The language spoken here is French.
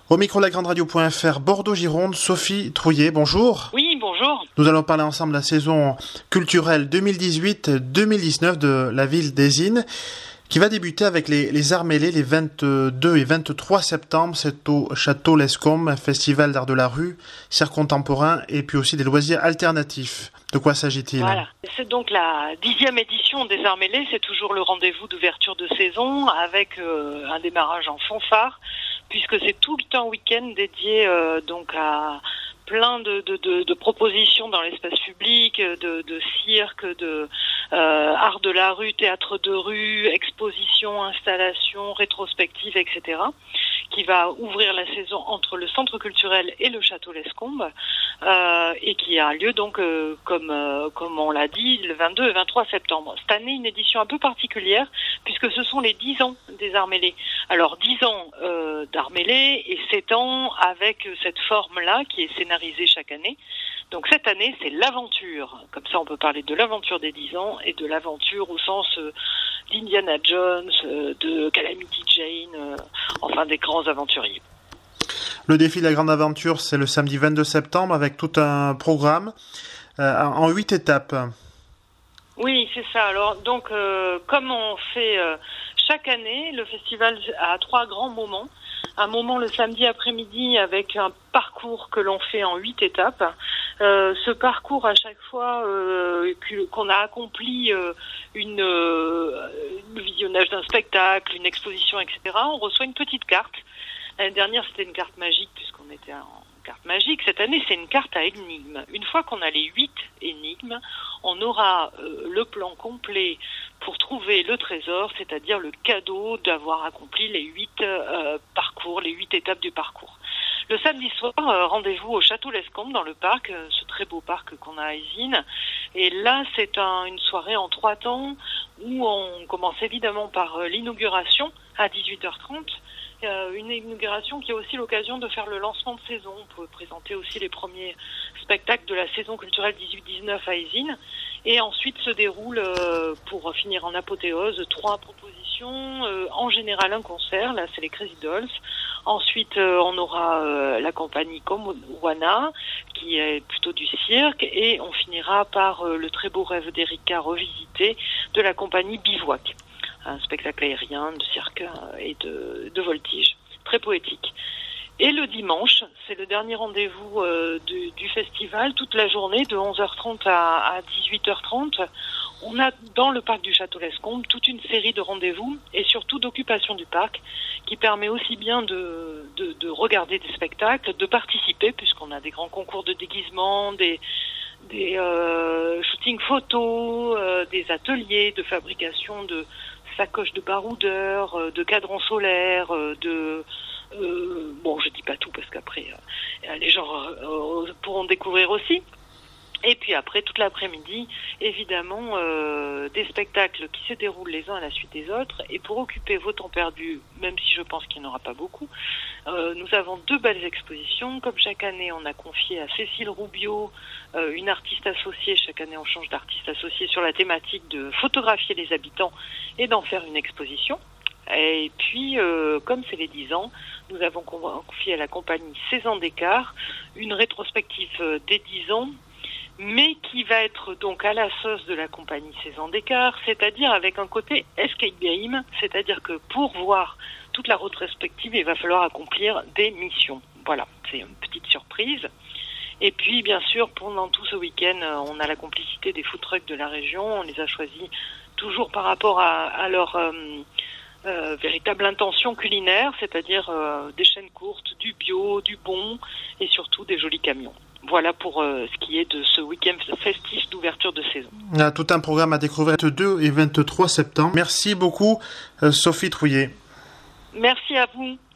Au micro de la Grande Radio.fr, Bordeaux-Gironde, Sophie Trouillet, bonjour. Oui, bonjour. Nous allons parler ensemble de la saison culturelle 2018-2019 de la ville d'Ezine, qui va débuter avec les Arts mêlés les 22 et 23 septembre. C'est au Château Lescombe, un festival d'art de la rue, cirque contemporain et puis aussi des loisirs alternatifs. De quoi s'agit-il ? Voilà, c'est donc la 10e édition des Arts mêlés. C'est toujours le rendez-vous d'ouverture de saison avec un démarrage en fanfare, puisque c'est tout le temps week-end dédié donc à plein de propositions dans l'espace public, de cirque, de art de la rue, théâtre de rue, expositions, installations, rétrospectives, etc., qui va ouvrir la saison entre le centre culturel et le Château Lescombe, et qui a lieu donc, comme on l'a dit, le 22 et 23 septembre. Cette année, une édition un peu particulière, puisque ce sont les 10 ans des Arts mêlés. Alors, 10 ans d'Arts mêlés et 7 ans avec cette forme-là qui est scénarisée chaque année. Donc cette année, c'est l'aventure. Comme ça, on peut parler de l'aventure des 10 ans et de l'aventure au sens d'Indiana Jones, de Calamity Jane, enfin des grands aventuriers. Le défi de la grande aventure, c'est le samedi 22 septembre avec tout un programme en 8 étapes. Oui, c'est ça. Alors donc, comme on fait chaque année, le festival a 3 grands moments. Un moment le samedi après-midi avec un parcours que l'on fait en 8 étapes. Ce parcours, à chaque fois qu'on a accompli le visionnage d'un spectacle, une exposition, etc., on reçoit une petite carte. L'année dernière, c'était une carte magique puisqu'on était en carte magique. Cette année, c'est une carte à énigmes. Une fois qu'on a les 8 énigmes, on aura le plan complet pour trouver le trésor, c'est-à-dire le cadeau d'avoir accompli les 8 parcours, les 8 étapes du parcours. Le samedi soir, rendez-vous au Château Lescombe dans le parc, ce très beau parc qu'on a à Ezine. Et là, c'est une soirée en 3 temps où on commence évidemment par l'inauguration à 18h30. Une inauguration qui est aussi l'occasion de faire le lancement de saison. On peut présenter aussi les premiers spectacles de la saison culturelle 18-19 à Ezine. Et ensuite se déroule, pour finir en apothéose, 3 propositions. En général, un concert. Là, c'est les Crazy Dolls. Ensuite, on aura la compagnie Komwana, qui est plutôt du cirque. Et on finira par le très beau rêve d'Erika revisité de la compagnie Bivouac. Un spectacle aérien, de cirque et de voltige. Très poétique. Et le dimanche, c'est le dernier rendez-vous du festival, toute la journée, de 11h30 à 18h30. On a dans le parc du Château Lescombe toute une série de rendez-vous et surtout d'occupation du parc qui permet aussi bien de regarder des spectacles, de participer, puisqu'on a des grands concours de déguisement, des shootings photos, des ateliers de fabrication de sacoches de baroudeurs, de cadrans solaires, bon, je dis pas tout parce qu'après les gens pourront découvrir aussi. Et puis après, toute l'après-midi, évidemment, des spectacles qui se déroulent les uns à la suite des autres. Et pour occuper vos temps perdus, même si je pense qu'il n'y en aura pas beaucoup, nous avons 2 belles expositions. Comme chaque année, on a confié à Cécile Roubiot, une artiste associée. Chaque année, on change d'artiste associée sur la thématique de photographier les habitants et d'en faire une exposition. Et puis, comme c'est les 10 ans, nous avons confié à la compagnie 16 ans d'écart une rétrospective des 10 ans, mais qui va être donc à la sauce de la compagnie 16 ans d'écart, c'est-à-dire avec un côté escape game, c'est-à-dire que pour voir toute la rétrospective, il va falloir accomplir des missions. Voilà, c'est une petite surprise. Et puis, bien sûr, pendant tout ce week-end, on a la complicité des food trucks de la région. On les a choisis toujours par rapport à leur véritable intention culinaire, c'est-à-dire des chaînes courtes, du bio, du bon et surtout des jolis camions. Voilà pour ce qui est de ce week-end festif d'ouverture de saison. Il y a tout un programme à découvrir le 2 et 23 septembre. Merci beaucoup, Sophie Trouillet. Merci à vous.